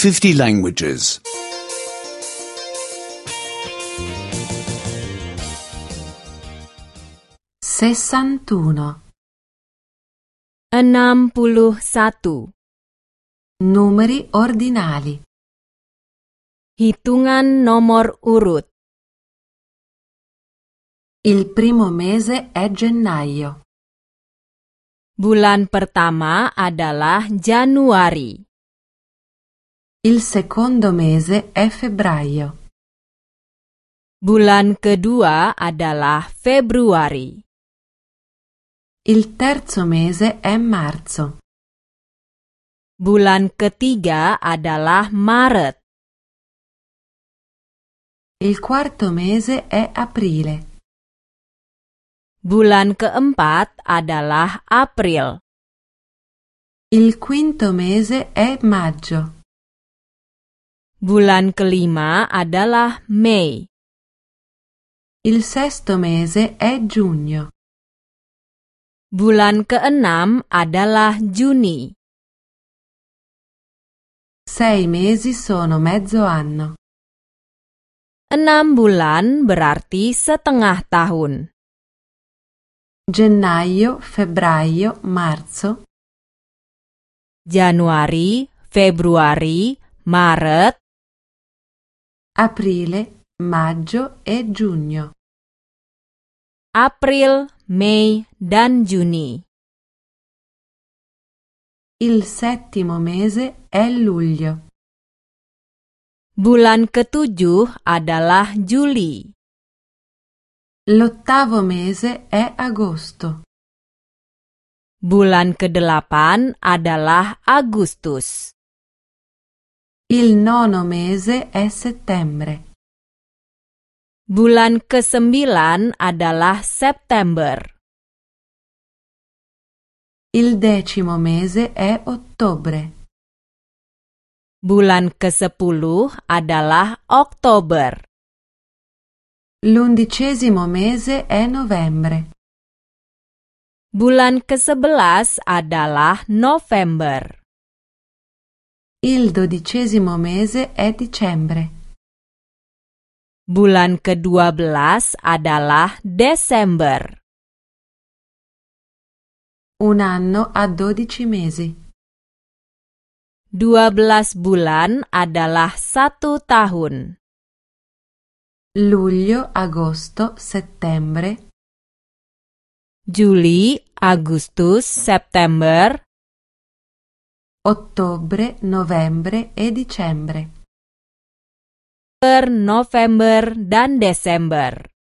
50 languages. 61. 61. Numeri ordinali. Hitungan nomor urut. Il primo mese è gennaio. Bulan pertama adalah Januari. Il secondo mese è febbraio. Bulan kedua adalah Februari. Il terzo mese è marzo. Bulan ketiga adalah Maret. Il quarto mese è aprile. Bulan keempat adalah April. Il quinto mese è maggio. Bulan kelima adalah Mei. Il sesto mese è giugno. Bulan keenam adalah Juni. 6 mesi sono mezzo anno. 6 bulan berarti setengah tahun. Gennaio, febbraio, marzo. Januari, Februari, Maret, Aprile, maggio e giugno. April, Mei, dan Juni. Il settimo mese è luglio. Bulan ketujuh adalah Juli. L'ottavo mese è agosto. Bulan kedelapan adalah Agustus. Il nono mese è settembre. Bulan kesembilan adalah September. Il decimo mese è ottobre. Bulan ke-10 adalah Oktober. L'undicesimo mese è novembre. Bulan ke-11 adalah November. Il dodicesimo mese è dicembre. Bulan ke-12 adalah Desember. Un anno ha 12 mesi. 12 bulan adalah 1 tahun. Luglio, agosto, settembre. Juli, Agustus, September, Ottobre, novembre e dicembre. November, dan Desember.